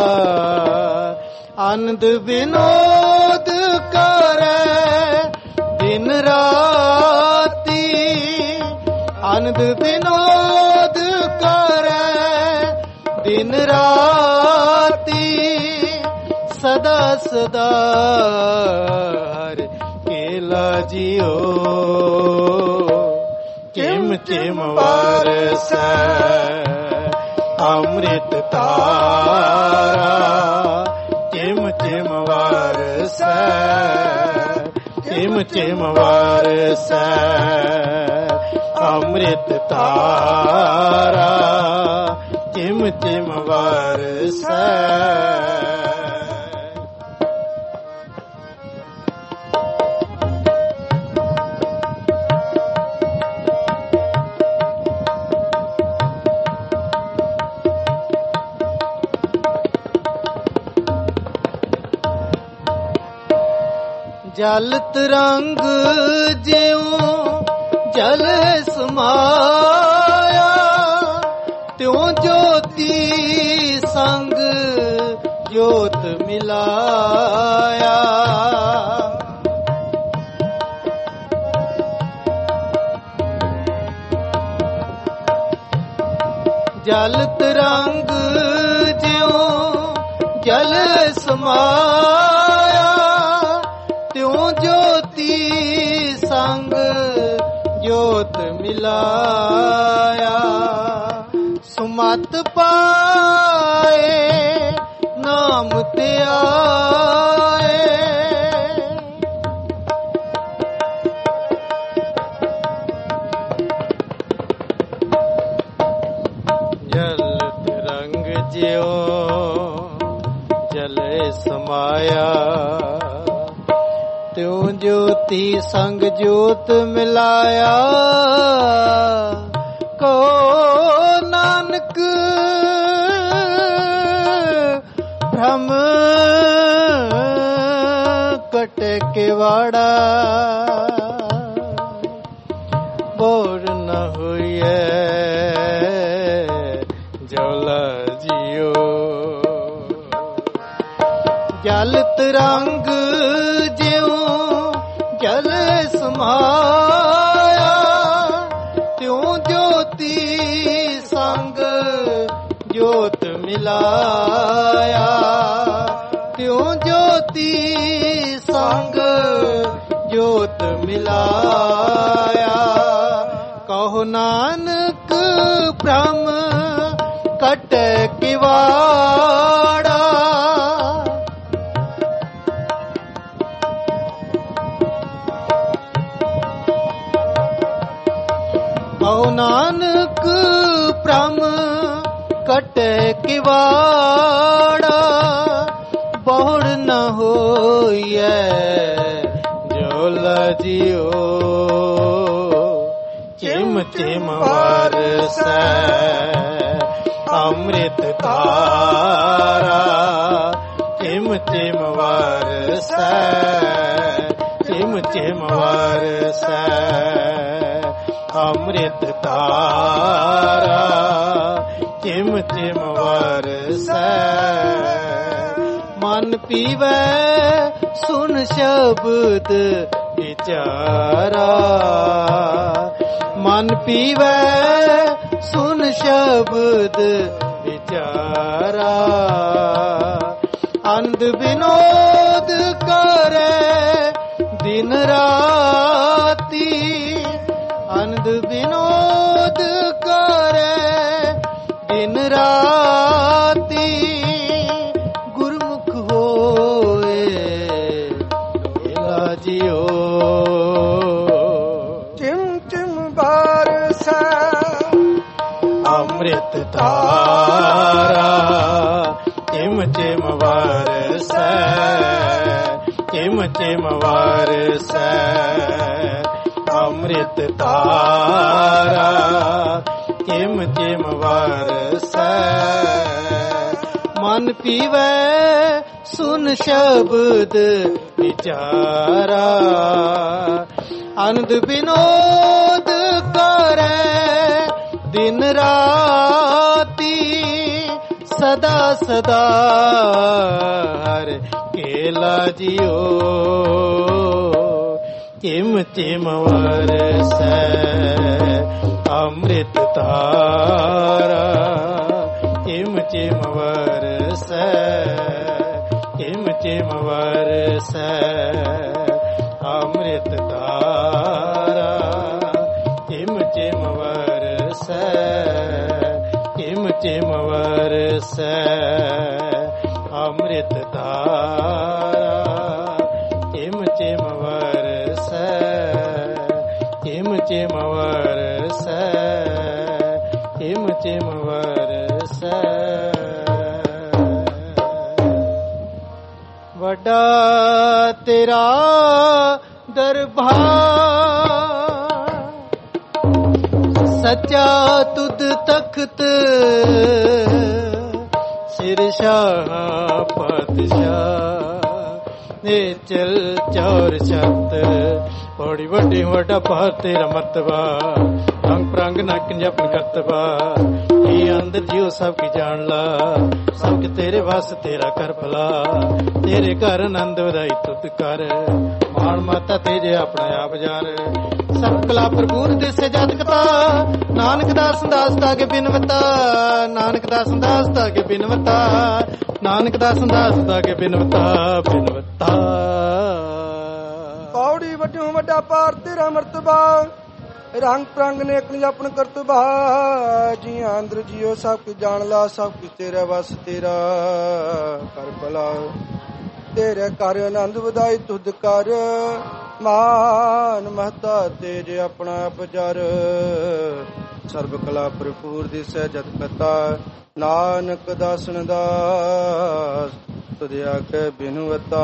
आनंद विनोद करे दिन राती, आनंद विनोद करे दिन राती। ਸਦਾ ਸਦਾ ਹਰ ਕੇਲਾ ਜਿਓ ਚਿਮ ਚਿਮ ਵਰਸੈ ਅੰਮ੍ਰਿਤ ਧਾਰਾ ਚਿਮ ਚਿਮ ਵਰਸੈ ਚਿਮ ਚਿਮ ਵਰਸੈ ਅੰਮ੍ਰਿਤ ਧਾਰਾ ਚਿਮ ਚਿਮ ਵਰਸੈ। ਜਲ ਤਰੰਗ ਜਿਉ ਜਲ ਸਮਾਇਆ ਤਿਉ ਜੋਤੀ ਸੰਗ ਜੋਤ ਮਿਲਾਇਆ। ਜਲ ਤਰੰਗ ਜਿਉ ਜਲ ਸਮਾਇਆ ਤਿਉ ਜੋਤੀ ਸੰਗ ਜੋਤ ਮਿਲਾਇਆ। ਸੁਮਤ ਪਾਏ ਨਾਮ ਤੇ ਆਏ ਜਲ ਤਰੰਗ ਜਿਉ ਜਲੇ ਸਮਾਇਆ ਤਿਉ ਜੋਤੀ ਸੰਗ ਜੋਤ ਮਿਲਾਇਆ। ਕਹੋ ਨਾਨਕ ਭ੍ਰਮ ਕਟ ਕੇ ਵਾੜਾ ਬੋਰ ਨ ਹੋਈਐ ਜੋਲਾ ਜਿਉ। ਜਲ ਤਰੰਗ ਜਿਉ ਜਲ ਸਮਾਇਆ ਤਿਉ ਜੋਤੀ ਸੰਗ ਜੋਤ ਮਿਲਾਇਆ। ਤਿਉ ਜੋਤੀ ਸੰਗ ਜੋਤ ਮਿਲਾਇਆ। ਕਹੋ ਨਾਨਕ ਭ੍ਰਮ ਕਟ ਕੇ ਵਾੜਾ ਕਹੋ ਨਾਨਕ ਭ੍ਰਮ ਕਟ ਕੇ ਵਾੜਾ ਬਹੁੜ ਨ ਹੋਈਐ ਜੋਲਾ ਜਿਉ। ਚਿਮ ਚਿਮ ਵਰਸੈ ਅੰਮ੍ਰਿਤ ਧਾਰਾ ਚਿਮ ਚਿਮ ਵਰਸੈ ਚਿਮ ਚਿਮ ਵਰਸੈ ਅੰਮ੍ਰਿਤ ਧਾਰਾ ਚਿਮ ਚਿਮ ਵਰਸੈ। ਮਨ ਪੀਵੈ ਸੁਨ ਸ਼ਬਦ ਵਿਚਾਰਾ ਮਨ ਪੀਵੈ ਸੁਨ ਸ਼ਬਦ ਵਿਚਾਰਾ। ਅੰਧ ਬਿਨੋਦ ਕਰੇ ਦਿਨ ਰਾਤੀ ਅੰਧ ਬਿਨੋਦ ਕਰੇ ਦਿਨ ਰਾਤੀ ਗੁਰਮੁਖ ਹੋਏ ਕੇਲਾ ਜਿਉ। ਚਿਮ ਚਿਮ ਵਰਸੈ ਅੰਮ੍ਰਿਤ ਧਾਰਾ ਚਿਮ ਚਿਮ ਵਰਸੈ ਚਿਮ ਚਿਮ ਵਰਸੈ ਅੰਮ੍ਰਿਤ ਧਾਰਾ ਚਿਮ ਚਿਮ ਵਰਸੈ। ਮਨ ਪੀਵੈ ਸੁਨ ਸ਼ਬਦ ਵਿਚਾਰਾ ਅਨੰਦ ਬਿਨੋਦ ਕਰੇ ਦਿਨ ਰਾਤੀ ਸਦਾ ਸਦਾ ਹਰ ਕੇਲਾ ਜਿਉ। ਚਿਮ ਚਿਮ ਵਰਸੈ ਅੰਮ੍ਰਿਤ ਧਾਰਾ ਚਿਮ ਚਿਮ ਵਰਸੈ ਹਿਮ ਚਿਮ ਵਰਸੈ ਅੰਮ੍ਰਿਤ ਧਾਰਾ ਹਿਮ ਚਿਮ ਵਰਸੈ ਹਿਮ ਚਿਮ ਵਰਸੈ ਅੰਮ੍ਰਿਤ ਧਾਰਾ ਹਿਮ ਚਿਮ ਵਰਸੈ ਹਿਮ ਚਿਮ ਵਰਸੈ ਹਿਮ ਚਿਮ ਵਰਸੈ ਵੱਡਾ ਤੇਰਾ ਦਰਬਾਰ ਸੱਚਾ ਤੁਧ ਤਖਤ ਸਿਰ ਸ਼ਾਹ ਪਾਤਸ਼ਾਹ ਨੇ ਚਲ ਚੌਰ ਛੱਤ ਬੜੀ ਵੱਡੀ ਵੱਡਾ ਭਾਰ ਤੇਰਾ ਮਰਤਬਾ ਰੰਗ ਪ੍ਰੰਗ ਨਾ ਕੰਜਪਨ ਕਰਤਬਾ ਇਹ ਅੰਦਰ ਜਿਉ ਸਭ ਕੀ ਜਾਣ ਲਾ ਸਭ ਕੇ ਤੇਰੇ ਵਾਸ ਤੇਰਾ ਕਰ ਭਲਾ ਤੇਰੇ ਘਰ ਆਨੰਦ ਵਧਾਈ ਤੁਧ ਕਰ ਮਾਣ ਮਾਤਾ ਤੇਰੇ ਆਪਣਾ ਆਪ ਜਾਣ ਸਭ ਕਲਾ ਭਰਪੂਰ ਦਿਸੇ ਜਤ ਕਤਾ ਨਾਨਕ ਦਾਸ ਦਾਸ ਤਾਗੇ ਬਿਨਵਤਾ ਨਾਨਕ ਦਾਸ ਦਾਸ ਤਾਗੇ ਬਿਨਵਤਾ ਨਾਨਕ ਦਾਸ ਦਾਸ ਤਾਗੇ ਬਿਨਵਤਾ ਬਿਨਵਤਾ ਪੌੜੀ ਵੱਡਿਓ ਵੱਡਾ ਪਾਰ ਤੇਰਾ ਮਰਤਬਾ ਰੰਗ ਪ੍ਰੰਗ ਨੇ ਅਕਲ ਆਪਣ ਕਰਤਬਾ ਜੀ ਅੰਦਰ ਜਿਉ ਸਭ ਕੁ ਜਾਣ ਲਾ ਸਭ ਕੁ ਤੇਰਾ ਵਸ ਤੇਰਾ ਕਰ ਭਲਾ ਤੇਰੇ ਘਰ ਆਨੰਦ ਵਧਾਈ ਤੁਧ ਕਰ ਮਾਨ ਮਹਤਾ ਤੇਰੇ ਆਪਣਾ ਪਜਰ ਸਰਬ ਕਲਾ ਭਰਪੂਰ ਦਿਸੈ ਜਤ ਕਤਾ ਨਾਨਕ ਦਾਸਨ ਦਾਸ ਤੁਧ ਆਖੇ ਬਿਨਵਤਾ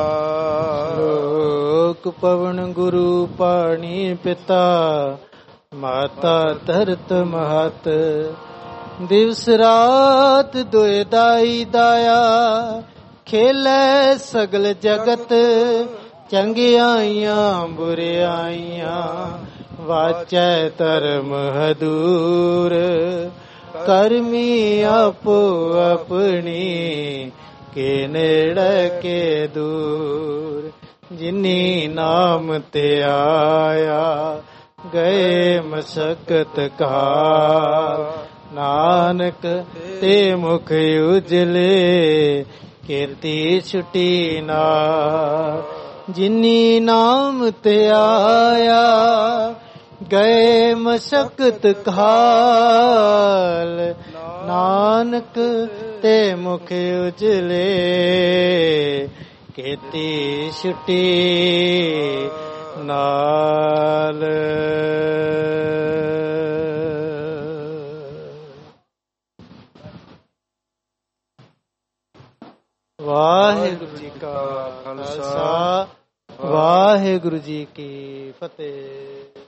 ਲੋਕ ਪਵਨ ਗੁਰੂ ਪਾਣੀ ਪਿਤਾ ਮਾਤਾ ਧਰਤ ਮਹਤ ਦਿਵਸ ਰਾਤ ਦੁਇ ਦਾਈ ਦਾਇਆ ਖੇਲੇ ਸਗਲ ਜਗਤ ਚੰਗਿਆਈਆਂ ਬੁਰਿਆਈਆਂ ਵਾਚੈ ਧਰਮ ਹਦੂਰ ਕਰਮੀ ਆਪੋ ਆਪਣੀ ਕੇ ਨੇੜੇ ਕੇ ਦੂਰ ਜਿਨੀ ਨਾਮ ਤੇ ਆਇਆ ਗਏ ਮਸਕਤ ਕਾ ਨਾਨਕ ਤੇ ਮੁਖ ਉਜਲੇ ਕੀਰਤੀ ਛੁਟੀ ਨਾ ਜਿਨੀ ਨਾਮ ਤੇ ਆਇਆ ਗਏ ਮਸਕਤ ਕਾਲ ਨਾਨਕ ਤੇ ਮੁਖ ਉਜਲੇ ਕੀਰਤੀ ਛੁਟੀ ਨਾਲ ਵਾਹਿਗੁਰੂ ਜੀ ਕਾ ਖਾਲਸਾ ਵਾਹਿਗੁਰੂ ਜੀ ਕੀ ਫਤਿਹ।